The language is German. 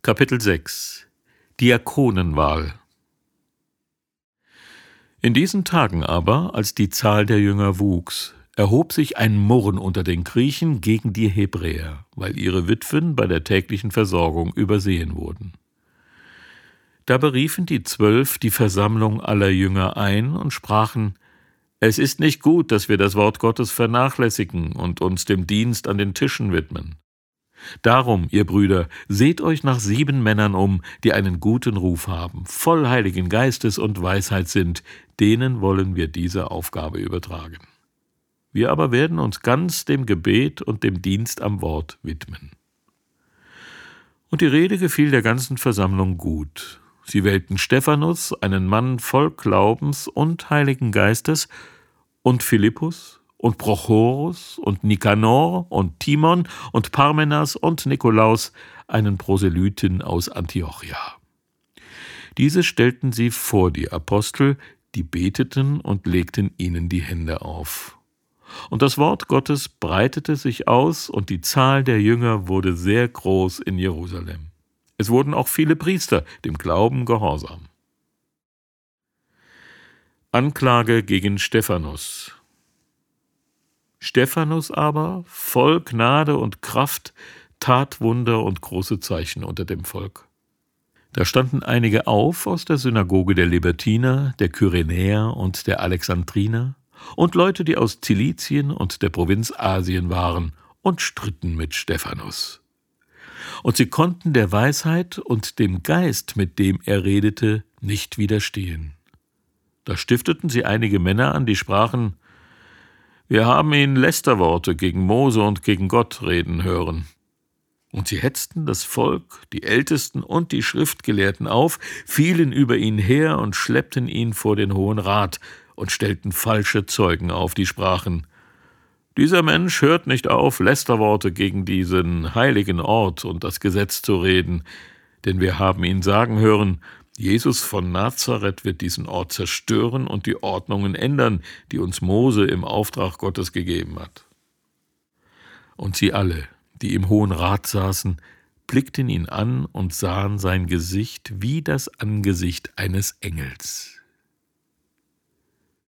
Kapitel 6 Diakonenwahl. In diesen Tagen aber, als die Zahl der Jünger wuchs, erhob sich ein Murren unter den Griechen gegen die Hebräer, weil ihre Witwen bei der täglichen Versorgung übersehen wurden. Da beriefen die 12 die Versammlung aller Jünger ein und sprachen: Es ist nicht gut, dass wir das Wort Gottes vernachlässigen und uns dem Dienst an den Tischen widmen. Darum, ihr Brüder, seht euch nach 7 Männern um, die einen guten Ruf haben, voll Heiligen Geistes und Weisheit sind, denen wollen wir diese Aufgabe übertragen. Wir aber werden uns ganz dem Gebet und dem Dienst am Wort widmen. Und die Rede gefiel der ganzen Versammlung gut. Sie wählten Stephanus, einen Mann voll Glaubens und Heiligen Geistes, und Philippus und Prochorus und Nikanor und Timon und Parmenas und Nikolaus, einen Proselyten aus Antiochia. Diese stellten sie vor die Apostel, die beteten und legten ihnen die Hände auf. Und das Wort Gottes breitete sich aus, und die Zahl der Jünger wurde sehr groß in Jerusalem. Es wurden auch viele Priester dem Glauben gehorsam. Anklage gegen Stephanus. Stephanus aber, voll Gnade und Kraft, tat Wunder und große Zeichen unter dem Volk. Da standen einige auf aus der Synagoge der Libertiner, der Kyrenäer und der Alexandriner und Leute, die aus Zilizien und der Provinz Asien waren, und stritten mit Stephanus. Und sie konnten der Weisheit und dem Geist, mit dem er redete, nicht widerstehen. Da stifteten sie einige Männer an, die sprachen: Wir haben ihn Lästerworte gegen Mose und gegen Gott reden hören. Und sie hetzten das Volk, die Ältesten und die Schriftgelehrten auf, fielen über ihn her und schleppten ihn vor den Hohen Rat und stellten falsche Zeugen auf, die sprachen: Dieser Mensch hört nicht auf, Lästerworte gegen diesen heiligen Ort und das Gesetz zu reden, denn wir haben ihn sagen hören: Jesus von Nazareth wird diesen Ort zerstören und die Ordnungen ändern, die uns Mose im Auftrag Gottes gegeben hat. Und sie alle, die im Hohen Rat saßen, blickten ihn an und sahen sein Gesicht wie das Angesicht eines Engels.